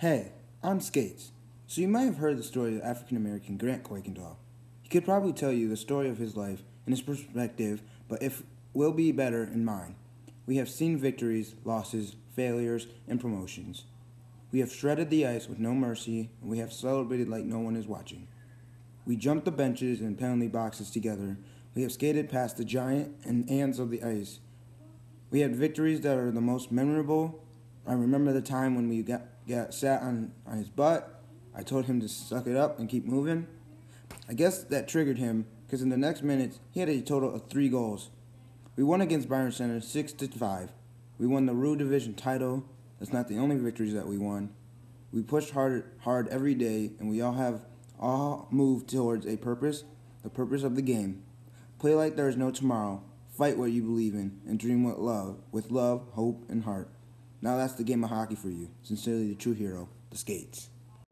Hey, I'm Skates. So you might have heard the story of African-American Grant Kuykendall. He could probably tell you the story of his life and his perspective, but if will be better in mine. We have seen victories, losses, failures, and promotions. We have shredded the ice with no mercy, and we have celebrated like no one is watching. We jumped the benches and penalty boxes together. We have skated past the giant and ants of the ice. We had victories that are the most memorable. I remember the time when we got sat on his butt. I told him to suck it up and keep moving. I guess that triggered him because in the next minutes he had a total of 3 goals. We won against Byron Center 6-5. We won the Rue Division title. That's not the only victories that we won. We pushed hard every day, and we all moved towards a purpose, the purpose of the game. Play like there is no tomorrow. Fight what you believe in, and dream with love, hope, and heart. Now that's the game of hockey for you. Sincerely, the true hero, the Skates.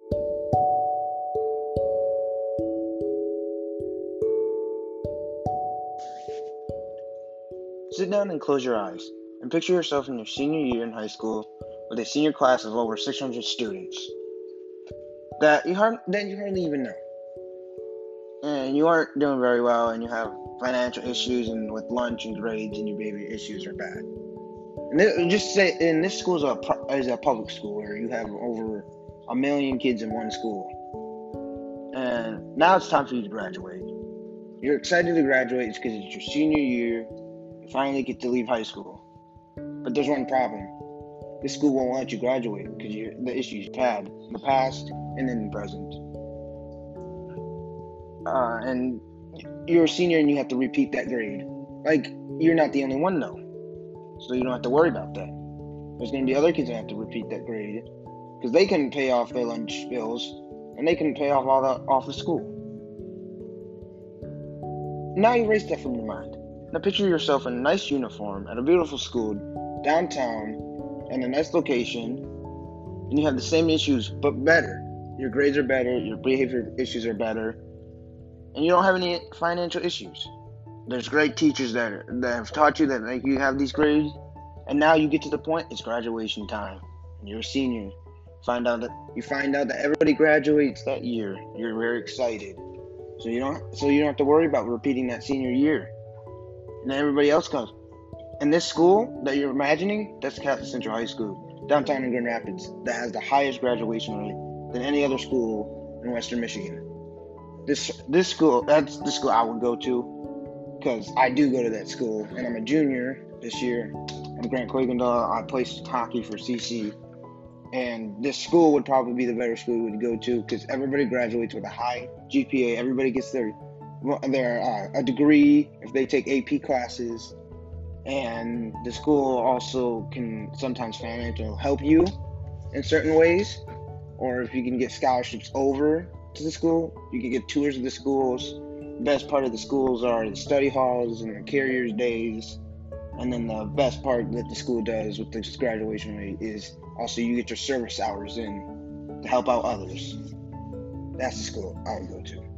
Sit down and close your eyes, and picture yourself in your senior year in high school with a senior class of over 600 students that you hardly even know. And you aren't doing very well, and you have financial issues, and with lunch and grades, and your behavior issues are bad. And just say, and this school is a public school where you have over 1 million kids in one school. And now it's time for you to graduate. You're excited to graduate because it's your senior year. You finally get to leave high school. But there's one problem. This school won't let you graduate because the issues you've had in the past and in the present. And you're a senior and you have to repeat that grade. Like, you're not the only one though. So you don't have to worry about that. There's going to be other kids that have to repeat that grade because they couldn't pay off their lunch bills and they couldn't pay off off the school. Now you erase that from your mind. Now picture yourself in a nice uniform at a beautiful school downtown in a nice location, and you have the same issues but better. Your grades are better, your behavior issues are better, and you don't have any financial issues. There's great teachers that have taught you that make you have these grades, and now you get to the point, it's graduation time, and you're a senior. You find out that everybody graduates that year. You're very excited, so you don't have to worry about repeating that senior year. And then everybody else comes. And this school that you're imagining, that's Catholic Central High School, downtown in Grand Rapids, that has the highest graduation rate than any other school in Western Michigan. This school, that's the school I would go to. Because I do go to that school, and I'm a junior this year. I'm Grant Kuykendall. I play hockey for CC, and this school would probably be the better school we would go to because everybody graduates with a high GPA. Everybody gets their a degree if they take AP classes, and the school also can sometimes financially help you in certain ways, or if you can get scholarships over to the school, you can get tours of the schools. Best part of the schools are the study halls and the carriers days, and then the best part that the school does with this graduation rate is also you get your service hours in to help out others. That's the school I would go to.